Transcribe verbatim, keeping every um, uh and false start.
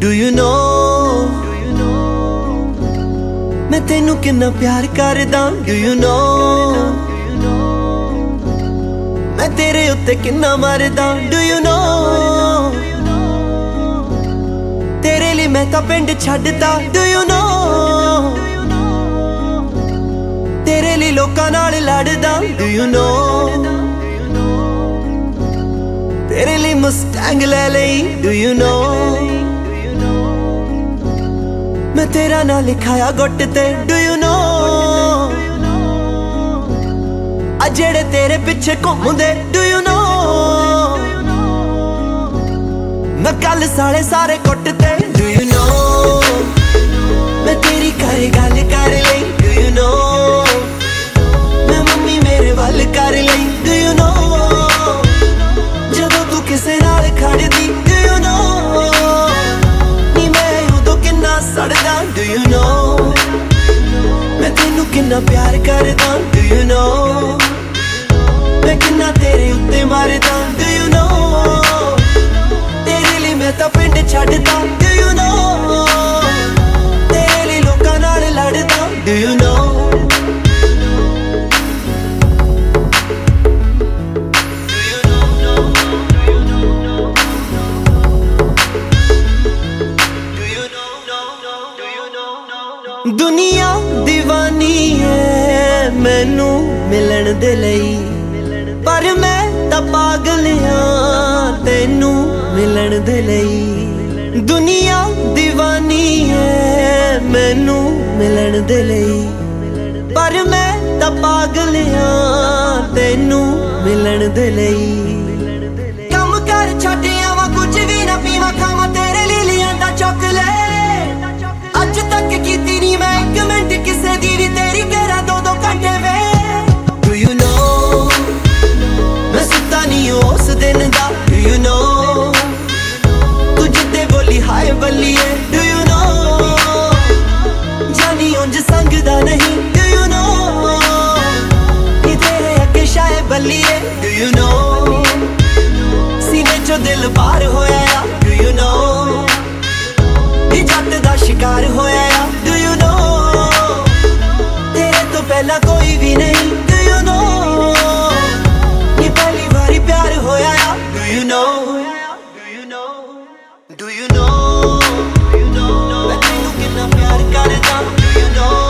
Do you know मैं तेनू किन्ना प्यार करदा? Do you know मैं तेरे उत्ते किन्ना मरदा? Do you know तेरे लिए मैं तां पिंड छड्डदा? Do you know तेरे लिए लोकां नाल लड़दा? Do you know तेरे लिए मुस्टैंग ले लई? Do you know मैं तेरा ना लिखाया गुट ते? Do you know आ जेड़े तेरे पिछे घूमदे? Do you know मैं कल साले सारे कुट ते? Do you know मैं तेरी घर गल कर लई? Do you know मैं मम्मी मेरे वल कर लई? Do you know जदों तू किसे नाल खड़दी? Do you know नी मैं उदों किन्ना सड़दा? Do you know मैं तेनू किन्ना प्यार करदा? Do you know मैं किन्ना तेरे उत्ते मरदा? Do you know तेरे लिए मैं तां पिंड छड्डदा? Do you know तेरे लिए लोकां नाल लड़दा? Do you know दुनिया दीवानी है मैनू मिलन दे लई पर मैं तां पागल हां तैनू मिलन दे लई। दुनिया दीवानी है मैनू मिलन दे लई पर मैं तां पागल हां तैनू मिलन दे लई। कम कर छड्ड आवां कुछ भी ना पीवां खावां तेरे लिए लिआंदा चॉकलेट अज तक कीती नी मैं इक मिंट किसे दी भी तेरी करा दो दो घंटे वे। Do you know मैं सुत्ता नी उस दिन दा? Do you know तू जिद्दे बोली हाय बल्लिए? Do you know जानी उंज संगदा नहीं? Do you know नी तेरे अगे शाय बल्लिए? Do you know सीने चो दिल बाहर होया? Do you know जट दा शिकार होया? Do you know तेरे तो पहला कोई भी नहीं? Do you know ये पहली बारी प्यार होया? Do you know Do you know Do you know मैं तेनू किन्ना प्यार करदा? Do you know